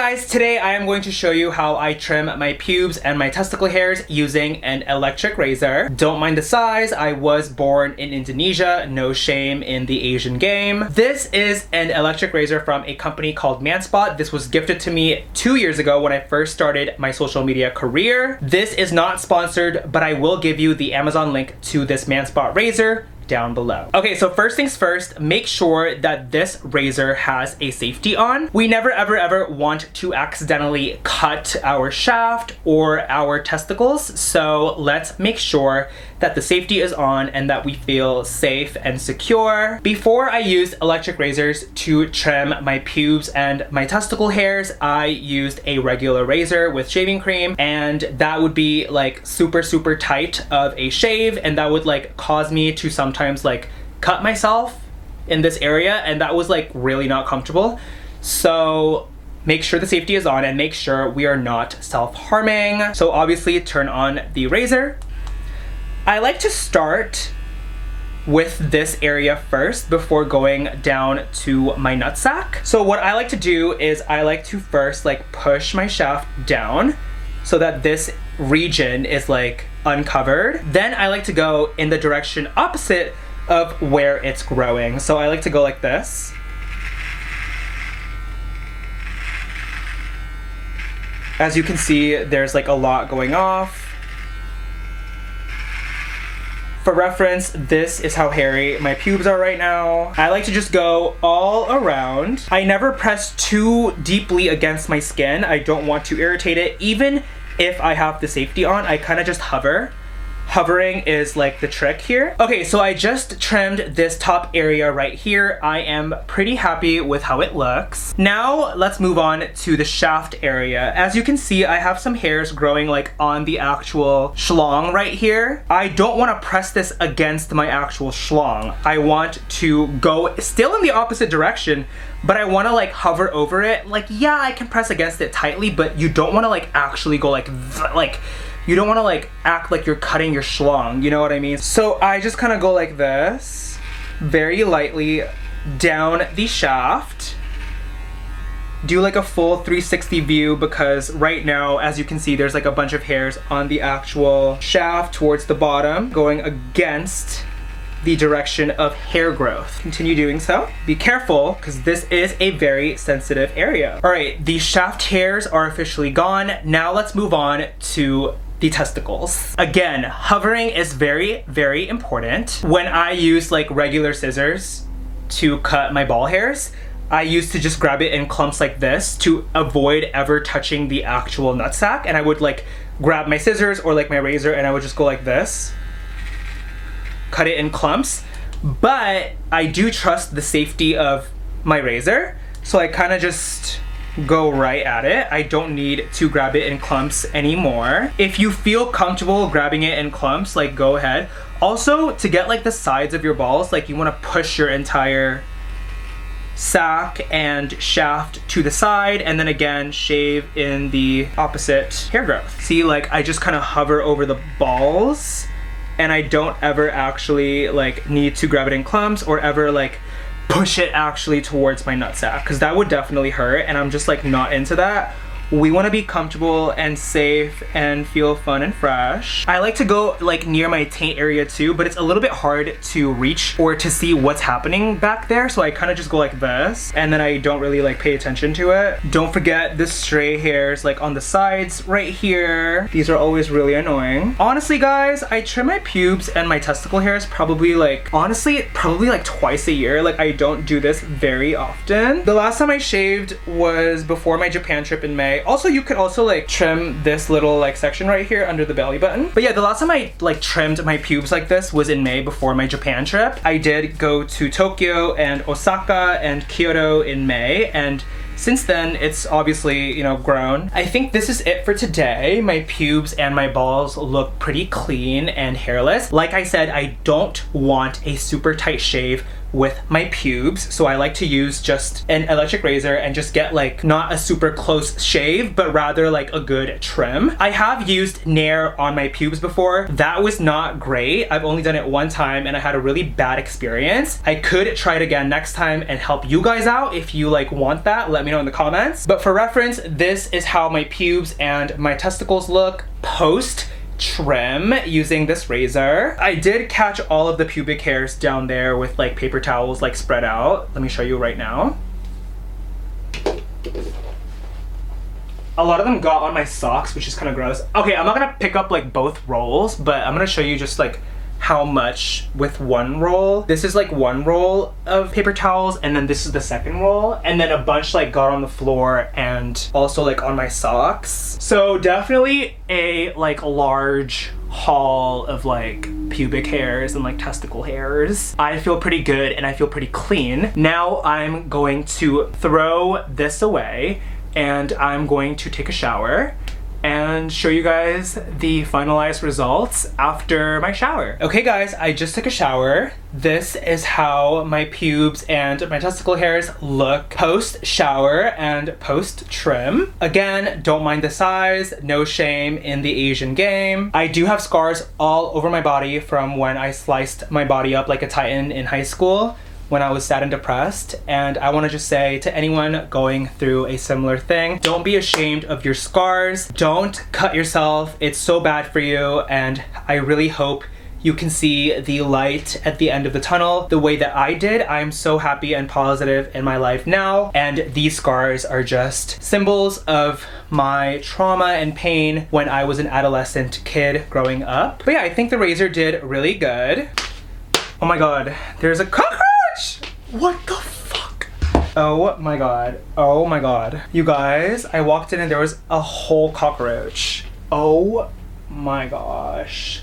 guys, today I am going to show you how I trim my pubes and my testicle hairs using an electric razor. Don't mind the size, I was born in Indonesia, no shame in the Asian game. This is an electric razor from a company called Manspot. This was gifted to me 2 years ago when I first started my social media career. This is not sponsored, but I will give you the Amazon link to this Manspot razor down below. Okay, so first things first, make sure that this razor has a safety on. We never ever want to accidentally cut our shaft or our testicles, so let's make sure that the safety is on and that we feel safe and secure. Before I used electric razors to trim my pubes and my testicle hairs, I used a regular razor with shaving cream, and that would be like super tight of a shave, and that would like cause me to sometimes like cut myself in this area, and that was like really not comfortable. So make sure the safety is on and make sure we are not self-harming. So obviously turn on the razor. I like to start with this area first before going down to my nutsack. So what I like to do is I like to first like push my shaft down so that this region is like uncovered. Then I like to go in the direction opposite of where it's growing. So I like to go like this. As you can see, there's like a lot going off. For reference, this is how hairy my pubes are right now. I like to just go all around. I never press too deeply against my skin. I don't want to irritate it. Even if I have the safety on, I kind of just hover. Hovering is like the trick here. Okay, so I just trimmed this top area right here. I am pretty happy with how it looks. Now let's move on to the shaft area. As you can see, I have some hairs growing like on the actual schlong right here. I don't want to press this against my actual schlong. I want to go still in the opposite direction, but I want to like hover over it. Like, yeah, I can press against it tightly, but you don't want to like actually go like you don't want to like act like you're cutting your schlong, you know what I mean? So I just kind of go like this, very lightly down the shaft. Do like a full 360 view because right now, as you can see, there's like a bunch of hairs on the actual shaft towards the bottom, going against the direction of hair growth. Continue doing so. Be careful because this is a very sensitive area. All right, the shaft hairs are officially gone. Now let's move on to the testicles. Again, hovering is very important. When I use like regular scissors to cut my ball hairs, I used to just grab it in clumps like this to avoid ever touching the actual nutsack, and I would like grab my scissors or like my razor and I would just go like this, cut it in clumps. But I do trust the safety of my razor, so I kind of just go right at it. I don't need to grab it in clumps anymore. If you feel comfortable grabbing it in clumps, like go ahead. Also, to get like the sides of your balls, like you want to push your entire sack and shaft to the side, and then again shave in the opposite hair growth. See, like I just kind of hover over the balls, and I don't ever actually like need to grab it in clumps or ever like push it actually towards my nutsack, because that would definitely hurt, and I'm just like not into that. We want to be comfortable and safe and feel fun and fresh. I like to go like near my taint area too, but it's a little bit hard to reach or to see what's happening back there, so I kind of just go like this, and then I don't really like pay attention to it. Don't forget the stray hairs like on the sides right here. These are always really annoying. Honestly guys, I trim my pubes and my testicle hairs probably like twice a year. Like I don't do this very often. The last time I shaved was before my Japan trip in May. Also, you could also like trim this little like section right here under the belly button. But yeah, the last time I like trimmed my pubes like this was in May before my Japan trip. I did go to Tokyo and Osaka and Kyoto in May, and since then, it's obviously, you know, grown. I think this is it for today. My pubes and my balls look pretty clean and hairless. Like I said, I don't want a super tight shave with my pubes. So I like to use just an electric razor and just get like not a super close shave, but rather like a good trim. I have used Nair on my pubes before. That was not great. I've only done it one time and I had a really bad experience. I could try it again next time and help you guys out. If you like want that, let me know in the comments. But for reference, this is how my pubes and my testicles look post trim using this razor. I did catch all of the pubic hairs down there with like paper towels like spread out. Let me show you right now. A lot of them got on my socks, which is kind of gross. Okay, I'm not gonna pick up like both rolls, but I'm gonna show you just like how much with one roll. This is like one roll of paper towels, and then this is the second roll, and then a bunch like got on the floor and also like on my socks. So definitely a like large haul of like pubic hairs and like testicle hairs. I feel pretty good and I feel pretty clean. Now I'm going to throw this away and I'm going to take a shower and show you guys the finalized results after my shower. Okay guys, I just took a shower. This is how my pubes and my testicle hairs look post shower and post trim. Again, don't mind the size, no shame in the Asian game. I do have scars all over my body from when I sliced my body up like a titan in high school, when I was sad and depressed. And I want to just say to anyone going through a similar thing, don't be ashamed of your scars. Don't cut yourself. It's so bad for you. And I really hope you can see the light at the end of the tunnel the way that I did. I'm so happy and positive in my life now. And these scars are just symbols of my trauma and pain when I was an adolescent kid growing up. But yeah, I think the razor did really good. Oh my God, there's a cockroach! What the fuck? Oh my God. Oh my God. You guys, I walked in and there was a whole cockroach. Oh my gosh.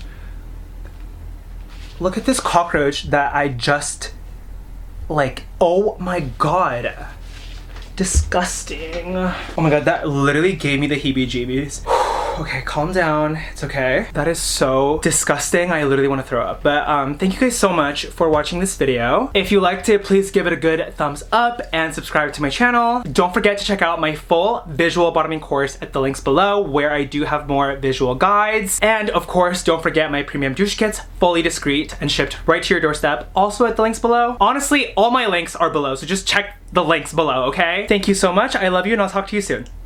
Look at this cockroach that I just, like, oh my God. Disgusting. Oh my God, that literally gave me the heebie-jeebies. Okay, calm down. It's okay. That is so disgusting. I literally want to throw up. But thank you guys so much for watching this video. If you liked it, please give it a good thumbs up and subscribe to my channel. Don't forget to check out my full visual bottoming course at the links below, where I do have more visual guides. And of course, don't forget my premium douche kits, fully discreet and shipped right to your doorstep, also at the links below. Honestly, all my links are below, so just check the links below, okay? Thank you so much. I love you and I'll talk to you soon.